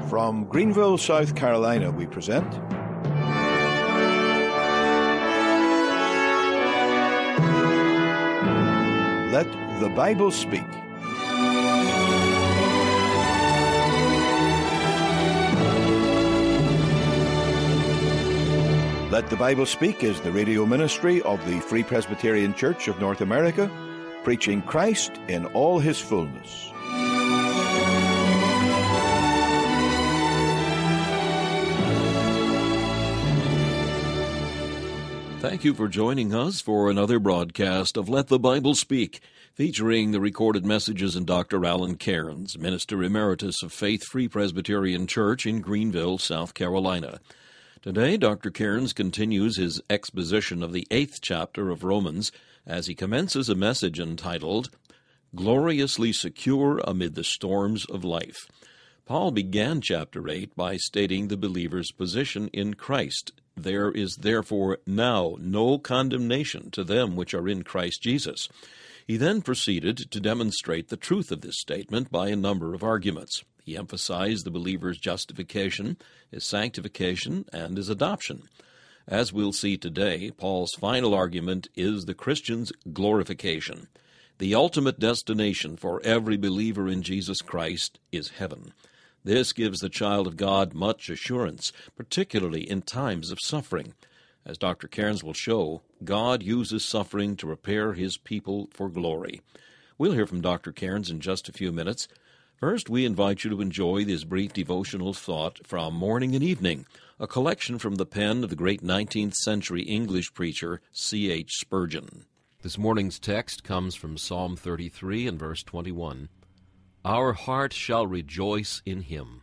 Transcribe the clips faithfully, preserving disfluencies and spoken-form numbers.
From Greenville, South Carolina, we present Let the Bible Speak. Let the Bible Speak is the radio ministry of the Free Presbyterian Church of North America, preaching Christ in all his fullness. Thank you for joining us for another broadcast of Let the Bible Speak, featuring the recorded messages in Doctor Alan Cairns, Minister Emeritus of Faith Free Presbyterian Church in Greenville, South Carolina. Today, Doctor Cairns continues his exposition of the eighth chapter of Romans as he commences a message entitled, Gloriously Secure Amid the Storms of Life. Paul began chapter eight by stating the believer's position in Christ. There is therefore now no condemnation to them which are in Christ Jesus. He then proceeded to demonstrate the truth of this statement by a number of arguments. He emphasized the believer's justification, his sanctification, and his adoption. As we'll see today, Paul's final argument is the Christian's glorification. The ultimate destination for every believer in Jesus Christ is heaven. This gives the child of God much assurance, particularly in times of suffering. As Doctor Cairns will show, God uses suffering to prepare his people for glory. We'll hear from Doctor Cairns in just a few minutes. First, we invite you to enjoy this brief devotional thought from Morning and Evening, a collection from the pen of the great nineteenth century English preacher C H Spurgeon. This morning's text comes from Psalm thirty-three and verse twenty-one. Our heart shall rejoice in him.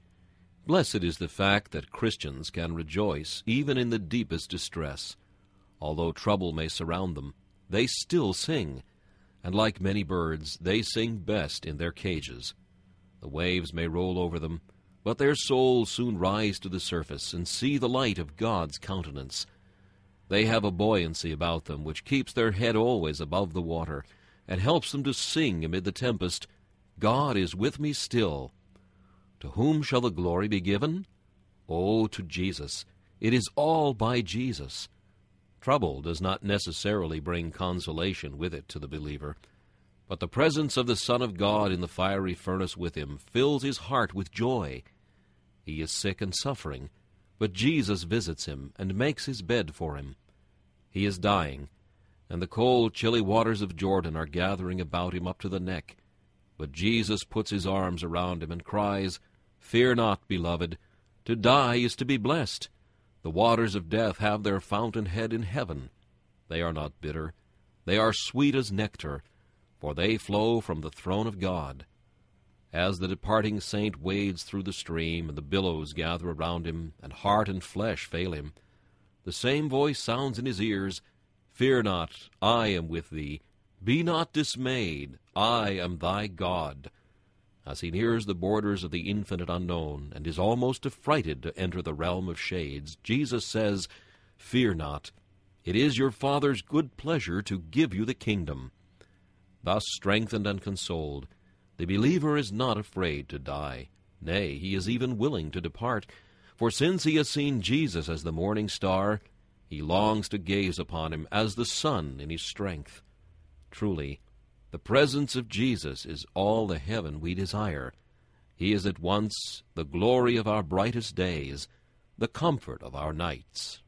Blessed is the fact that Christians can rejoice even in the deepest distress. Although trouble may surround them, they still sing, and like many birds, they sing best in their cages. The waves may roll over them, but their souls soon rise to the surface and see the light of God's countenance. They have a buoyancy about them which keeps their head always above the water, and helps them to sing amid the tempest, God is with me still. To whom shall the glory be given? Oh, to Jesus. It is all by Jesus. Trouble does not necessarily bring consolation with it to the believer, but the presence of the Son of God in the fiery furnace with him fills his heart with joy. He is sick and suffering, but Jesus visits him and makes his bed for him. He is dying, and the cold, chilly waters of Jordan are gathering about him up to the neck. But Jesus puts his arms around him and cries, Fear not, beloved, to die is to be blessed. The waters of death have their fountainhead in heaven. They are not bitter, they are sweet as nectar, for they flow from the throne of God. As the departing saint wades through the stream, and the billows gather around him, and heart and flesh fail him, the same voice sounds in his ears, Fear not, I am with thee. Be not dismayed, I am thy God. As he nears the borders of the infinite unknown, and is almost affrighted to enter the realm of shades, Jesus says, Fear not, it is your Father's good pleasure to give you the kingdom. Thus strengthened and consoled, the believer is not afraid to die. Nay, he is even willing to depart, for since he has seen Jesus as the morning star, he longs to gaze upon him as the sun in his strength. Truly, the presence of Jesus is all the heaven we desire. He is at once the glory of our brightest days, the comfort of our nights.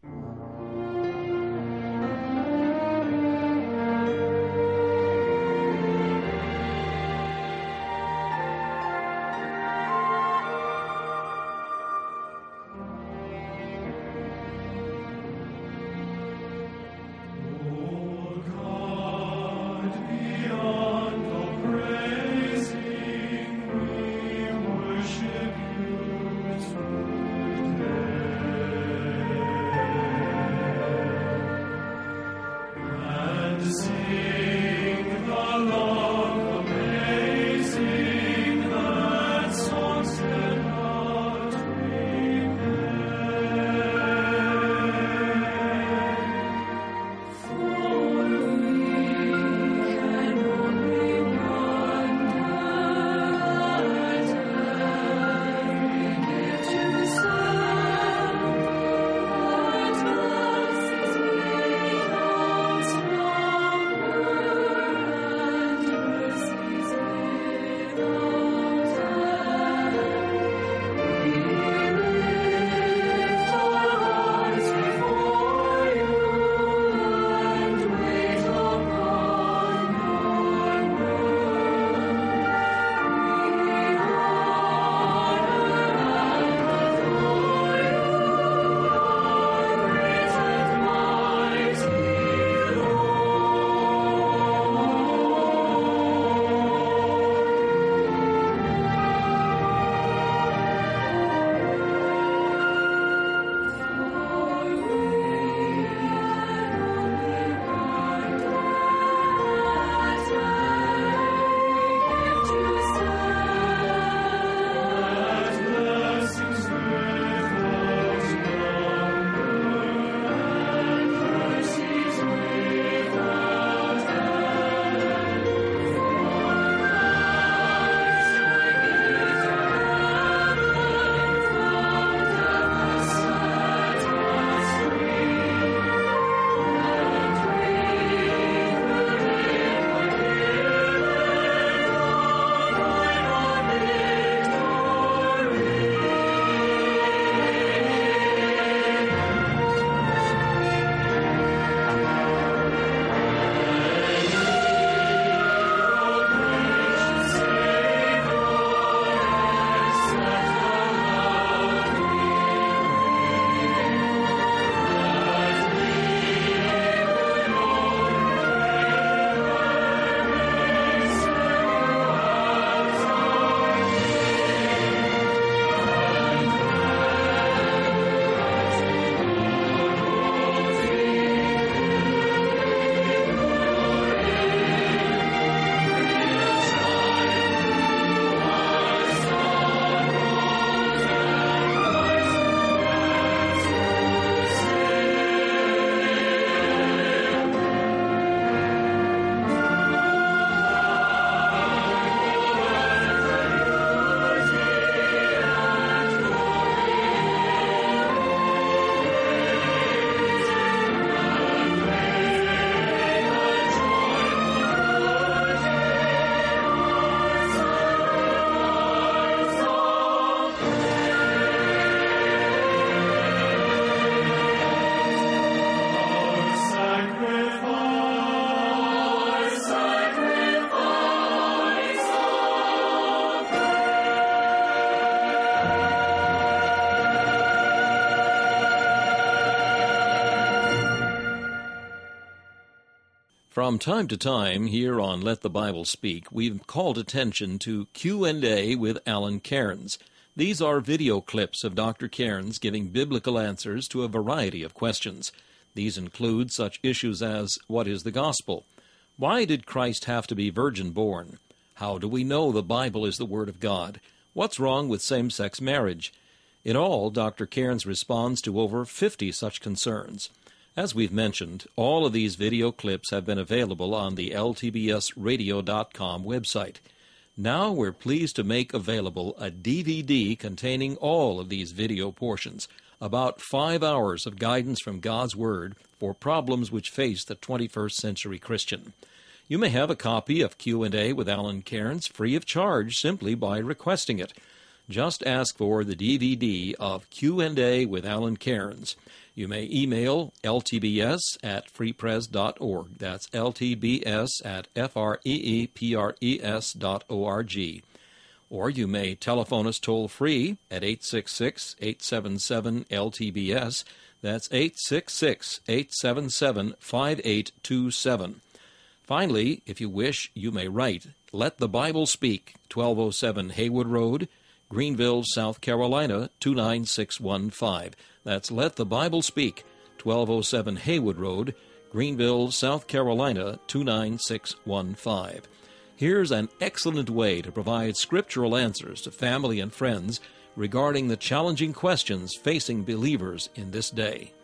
From time to time here on Let the Bible Speak, we've called attention to Q and A with Alan Cairns. These are video clips of Doctor Cairns giving biblical answers to a variety of questions. These include such issues as, what is the gospel? Why did Christ have to be virgin-born? How do we know the Bible is the Word of God? What's wrong with same-sex marriage? In all, Doctor Cairns responds to over fifty such concerns. As we've mentioned, all of these video clips have been available on the L T B S radio dot com website. Now we're pleased to make available a D V D containing all of these video portions, about five hours of guidance from God's Word for problems which face the twenty-first century Christian. You may have a copy of Q and A with Alan Cairns free of charge simply by requesting it. Just ask for the D V D of Q and A with Alan Cairns. You may email L T B S at free pres dot org. That's L T B S at F R E E P R E S dot O R G. Or you may telephone us toll-free at eight six six, eight seven seven, L T B S. That's eight six six, eight seven seven, five eight two seven. Finally, if you wish, you may write Let the Bible Speak, twelve oh seven Haywood Road, Greenville, South Carolina, two nine six one five. That's Let the Bible Speak, twelve oh seven Haywood Road, Greenville, South Carolina, two nine six one five. Here's an excellent way to provide scriptural answers to family and friends regarding the challenging questions facing believers in this day.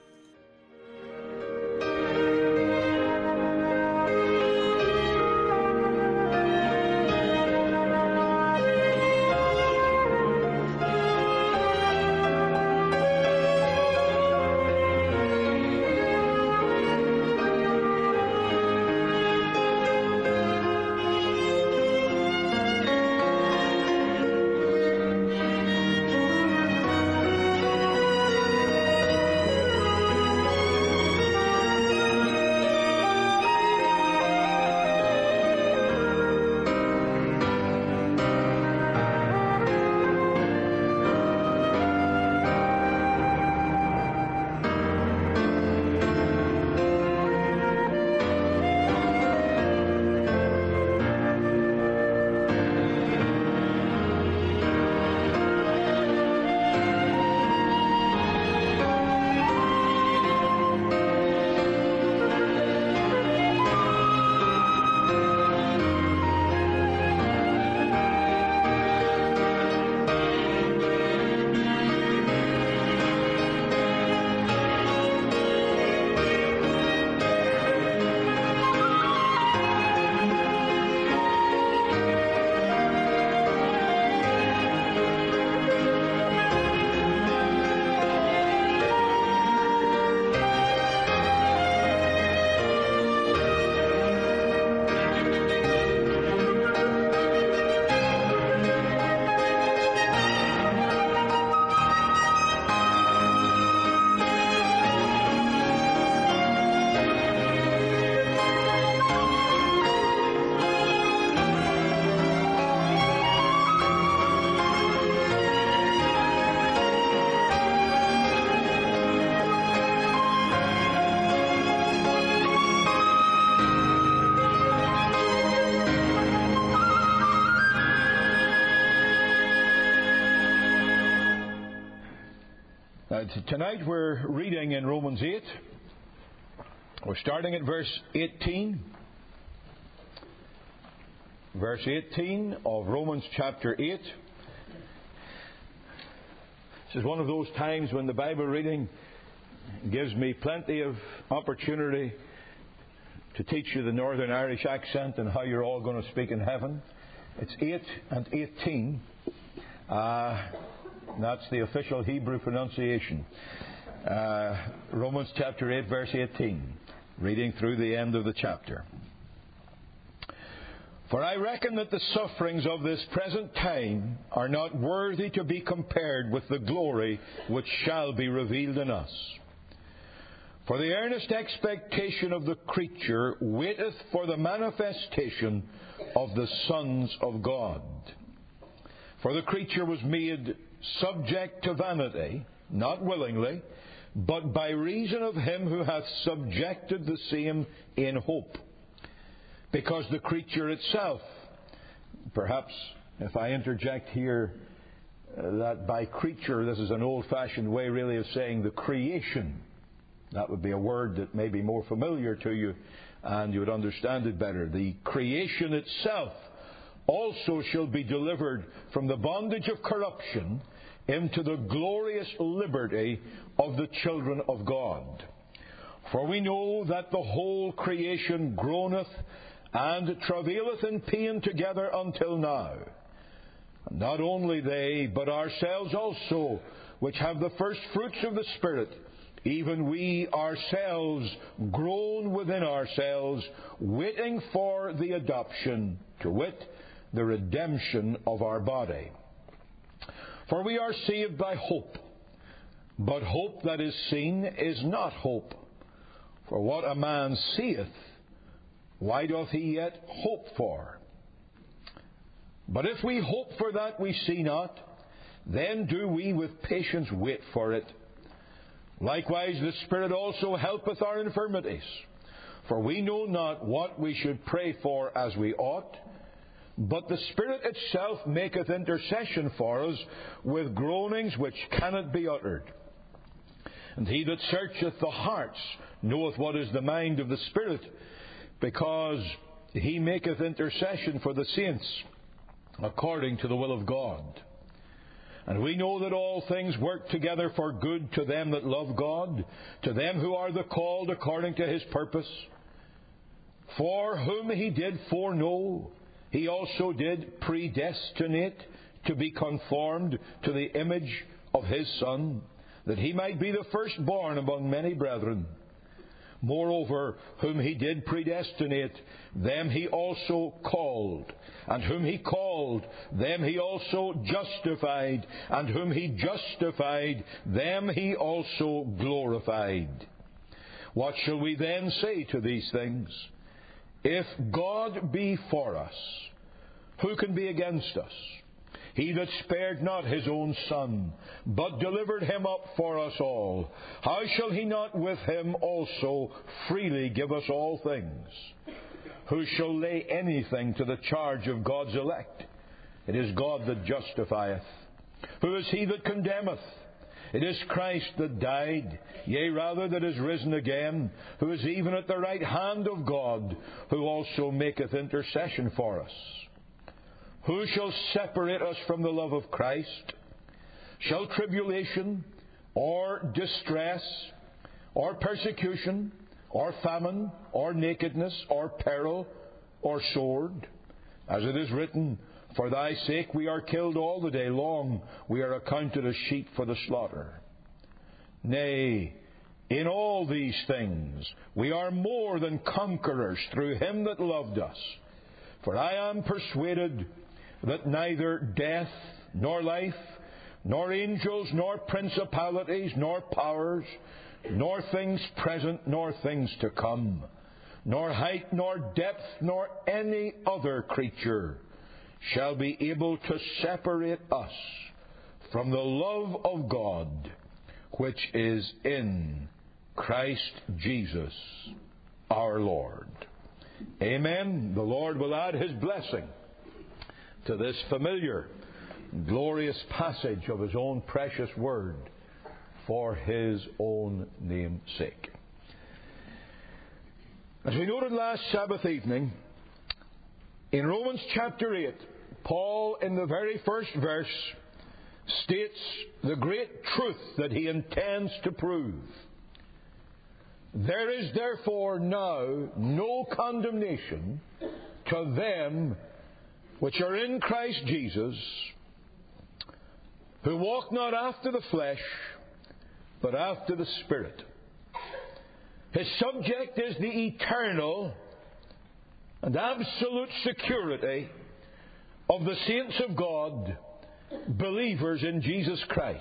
Tonight we're reading in Romans eight. We're starting at verse eighteen. Verse eighteen of Romans chapter eight. This is one of those times when the Bible reading gives me plenty of opportunity to teach you the Northern Irish accent and how you're all going to speak in heaven. It's eight and eighteen. Uh, that's the official Hebrew pronunciation. Uh, Romans chapter eight, verse eighteen. Reading through the end of the chapter. For I reckon that the sufferings of this present time are not worthy to be compared with the glory which shall be revealed in us. For the earnest expectation of the creature waiteth for the manifestation of the sons of God. For the creature was made subject to vanity, not willingly, but by reason of him who hath subjected the same in hope, because the creature itself, perhaps if I interject here, uh, that by creature, this is an old-fashioned way really of saying the creation. That would be a word that may be more familiar to you and you would understand it better. The creation itself also shall be delivered from the bondage of corruption into the glorious liberty of the children of God. For we know that the whole creation groaneth and travaileth in pain together until now. And not only they, but ourselves also, which have the first fruits of the Spirit, even we ourselves groan within ourselves, waiting for the adoption, to wit, the redemption of our body. For we are saved by hope, but hope that is seen is not hope. For what a man seeth, why doth he yet hope for? But if we hope for that we see not, then do we with patience wait for it. Likewise the Spirit also helpeth our infirmities. For we know not what we should pray for as we ought, but the Spirit itself maketh intercession for us with groanings which cannot be uttered. And he that searcheth the hearts knoweth what is the mind of the Spirit, because he maketh intercession for the saints according to the will of God. And we know that all things work together for good to them that love God, to them who are the called according to his purpose. For whom he did foreknow, he also did predestinate to be conformed to the image of his Son, that he might be the firstborn among many brethren. Moreover, whom he did predestinate, them he also called. And whom he called, them he also justified. And whom he justified, them he also glorified. What shall we then say to these things? If God be for us, who can be against us? He that spared not his own Son, but delivered him up for us all, how shall he not with him also freely give us all things? Who shall lay anything to the charge of God's elect? It is God that justifieth. Who is he that condemneth? It is Christ that died, yea, rather that is risen again, who is even at the right hand of God, who also maketh intercession for us. Who shall separate us from the love of Christ? Shall tribulation, or distress, or persecution, or famine, or nakedness, or peril, or sword? As it is written, for thy sake we are killed all the day long, we are accounted as sheep for the slaughter. Nay, in all these things we are more than conquerors through him that loved us. For I am persuaded that neither death, nor life, nor angels, nor principalities, nor powers, nor things present, nor things to come, nor height, nor depth, nor any other creature shall be able to separate us from the love of God, which is in Christ Jesus our Lord. Amen. The Lord will add his blessing to this familiar, glorious passage of his own precious word for his own name's sake. As we noted last Sabbath evening, in Romans chapter eight, Paul, in the very first verse, states the great truth that he intends to prove. There is therefore now no condemnation to them which are in Christ Jesus, who walk not after the flesh, but after the Spirit. His subject is the eternal and absolute security of the saints of God, believers in Jesus Christ.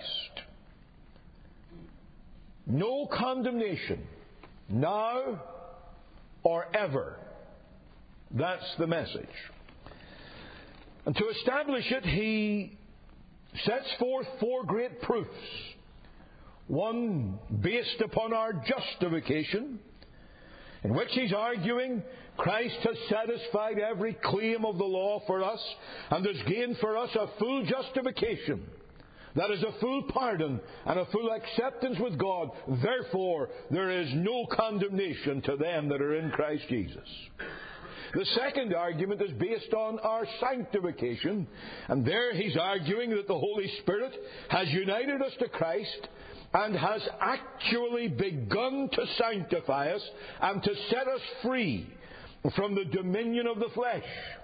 No condemnation, now or ever. That's the message. And to establish it, he sets forth four great proofs. One based upon our justification, in which he's arguing Christ has satisfied every claim of the law for us and has gained for us a full justification. That is a full pardon and a full acceptance with God. Therefore, there is no condemnation to them that are in Christ Jesus. The second argument is based on our sanctification. And there he's arguing that the Holy Spirit has united us to Christ and has actually begun to sanctify us and to set us free from the dominion of the flesh.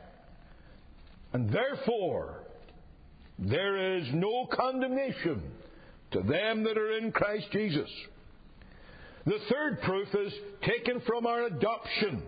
And therefore, there is no condemnation to them that are in Christ Jesus. The third proof is taken from our adoption.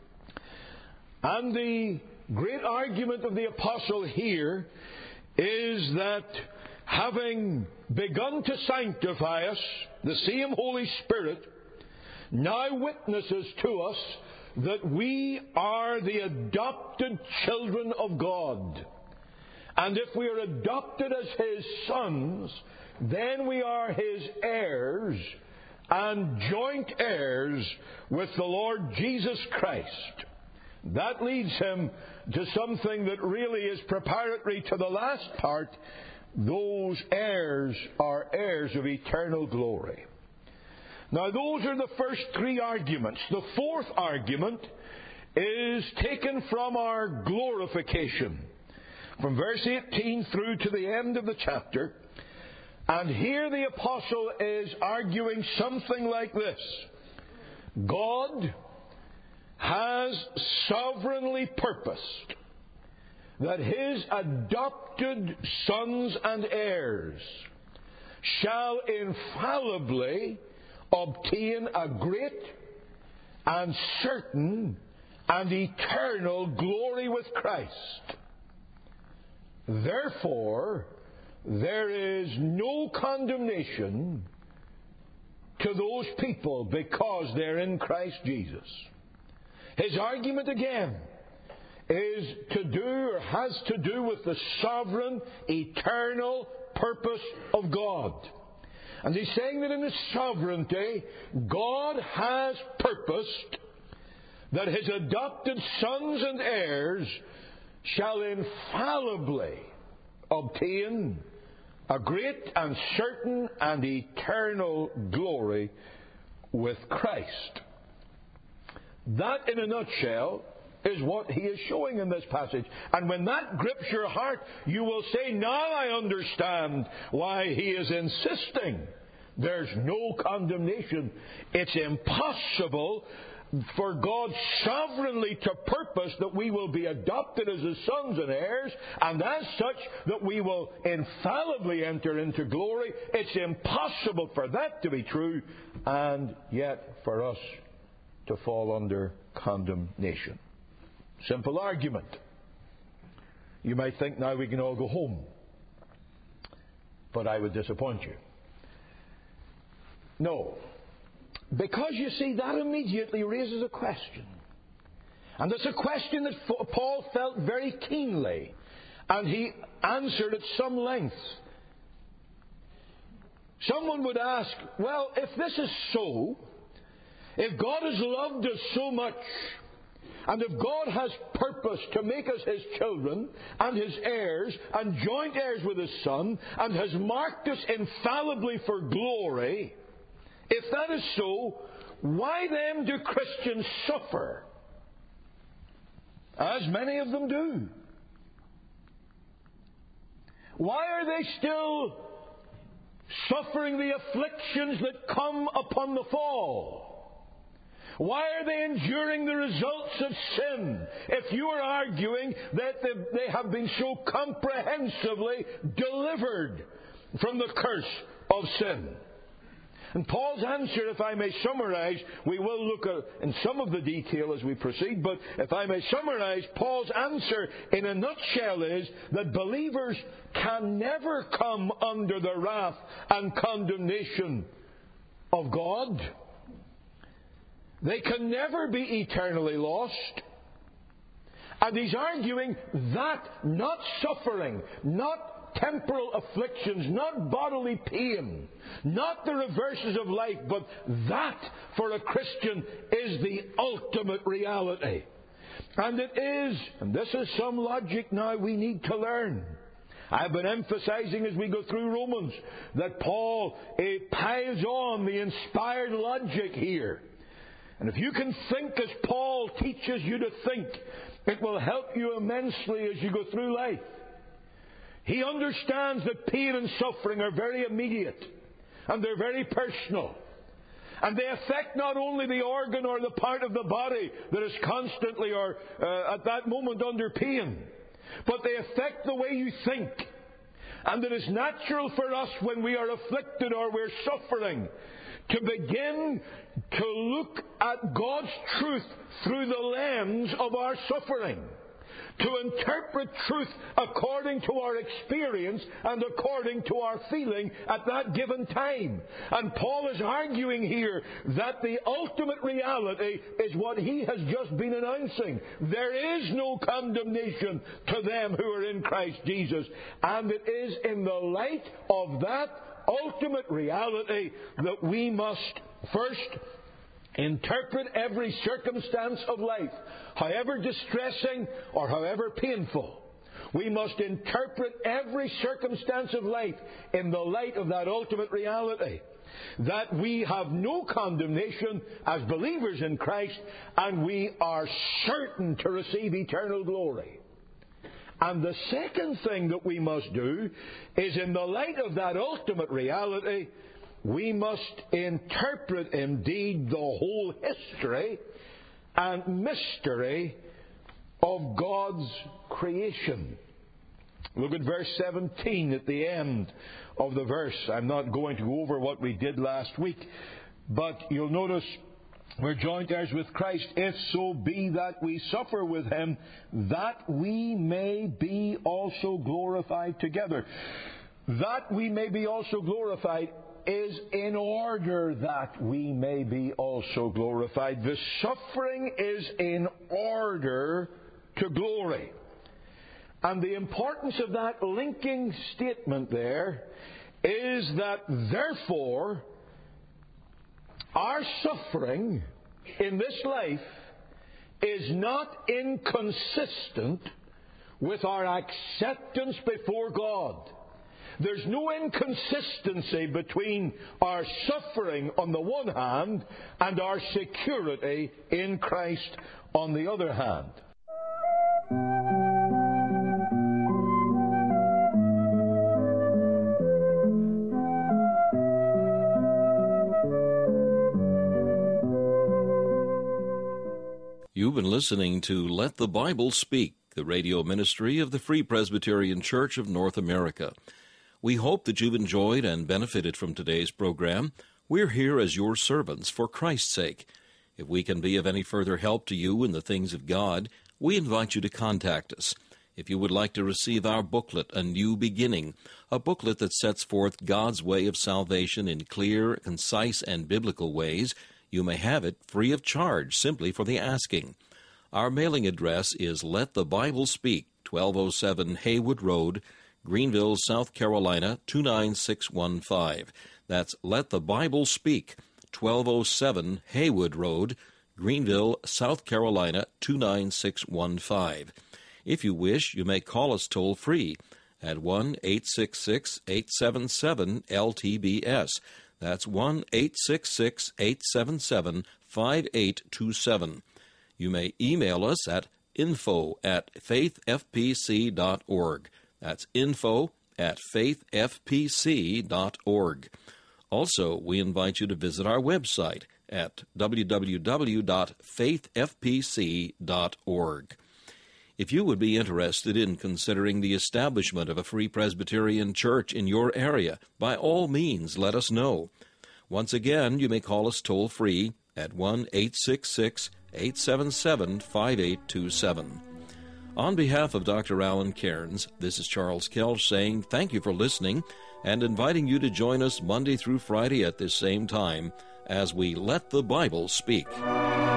And the great argument of the apostle here is that having begun to sanctify us, the same Holy Spirit now witnesses to us that we are the adopted children of God. And if we are adopted as His sons, then we are His heirs and joint heirs with the Lord Jesus Christ. That leads him to something that really is preparatory to the last part. Those heirs are heirs of eternal glory. Now, those are the first three arguments. The fourth argument is taken from our glorification, from verse eighteen through to the end of the chapter. And here the apostle is arguing something like this: God has sovereignly purposed that His adopted sons and heirs shall infallibly obtain a great and certain and eternal glory with Christ. Therefore, there is no condemnation to those people because they're in Christ Jesus. His argument again is to do or has to do with the sovereign, eternal purpose of God. And he's saying that in His sovereignty, God has purposed that His adopted sons and heirs shall infallibly obtain a great and certain and eternal glory with Christ. That, in a nutshell, is what he is showing in this passage. And when that grips your heart, you will say, now I understand why he is insisting there's no condemnation. It's impossible for God sovereignly to purpose that we will be adopted as His sons and heirs, and as such that we will infallibly enter into glory. It's impossible for that to be true, and yet for us to fall under condemnation. Simple argument. You might think now we can all go home, but I would disappoint you. No. Because, you see, that immediately raises a question. And it's a question that Paul felt very keenly, and he answered at some length. Someone would ask, well, if this is so, if God has loved us so much, and if God has purpose to make us His children and His heirs and joint heirs with His Son, and has marked us infallibly for glory, if that is so, why then do Christians suffer? As many of them do. Why are they still suffering the afflictions that come upon the fall? Why are they enduring the results of sin if you are arguing that they have been so comprehensively delivered from the curse of sin? And Paul's answer, if I may summarize, we will look at in some of the detail as we proceed, but if I may summarize, Paul's answer in a nutshell is that believers can never come under the wrath and condemnation of God. They can never be eternally lost. And he's arguing that not suffering, not temporal afflictions, not bodily pain, not the reverses of life, but that for a Christian is the ultimate reality. And it is, and this is some logic now we need to learn. I've been emphasizing as we go through Romans that Paul eh, piles on the inspired logic here. And if you can think as Paul teaches you to think, it will help you immensely as you go through life. He understands that pain and suffering are very immediate, and they're very personal. And they affect not only the organ or the part of the body that is constantly or uh, at that moment under pain, but they affect the way you think. And it is natural for us when we are afflicted or we're suffering to begin to look at God's truth through the lens of our suffering. To interpret truth according to our experience and according to our feeling at that given time. And Paul is arguing here that the ultimate reality is what he has just been announcing. There is no condemnation to them who are in Christ Jesus. And it is in the light of that ultimate reality that we must first interpret every circumstance of life, however distressing or however painful. We must interpret every circumstance of life in the light of that ultimate reality, that we have no condemnation as believers in Christ, and we are certain to receive eternal glory. And the second thing that we must do is, in the light of that ultimate reality, we must interpret indeed the whole history and mystery of God's creation. Look at verse seventeen at the end of the verse. I'm not going to go over what we did last week, but you'll notice we're joint heirs with Christ, if so be that we suffer with Him, that we may be also glorified together. That we may be also glorified is in order that we may be also glorified. The suffering is in order to glory. And the importance of that linking statement there is that, therefore, our suffering in this life is not inconsistent with our acceptance before God. There's no inconsistency between our suffering on the one hand and our security in Christ on the other hand. You've been listening to Let the Bible Speak, the radio ministry of the Free Presbyterian Church of North America. We hope that you've enjoyed and benefited from today's program. We're here as your servants for Christ's sake. If we can be of any further help to you in the things of God, we invite you to contact us. If you would like to receive our booklet, A New Beginning, a booklet that sets forth God's way of salvation in clear, concise, and biblical ways, you may have it free of charge simply for the asking. Our mailing address is Let the Bible Speak, twelve oh seven Haywood Road, Greenville, South Carolina, two nine six one five. That's Let the Bible Speak, twelve oh seven Haywood Road, Greenville, South Carolina, two nine six one five. If you wish, you may call us toll-free at one eight six six, eight seven seven, L T B S. That's one eight six six, eight seven seven, five eight two seven. You may email us at info at faith f p c dot org. That's info at faith f p c dot org. Also, we invite you to visit our website at w w w dot faith f p c dot org. If you would be interested in considering the establishment of a Free Presbyterian Church in your area, by all means let us know. Once again, you may call us toll-free at one eight six six, eight seven seven, five eight two seven. On behalf of Doctor Alan Cairns, this is Charles Kelch saying thank you for listening and inviting you to join us Monday through Friday at this same time as we Let the Bible Speak.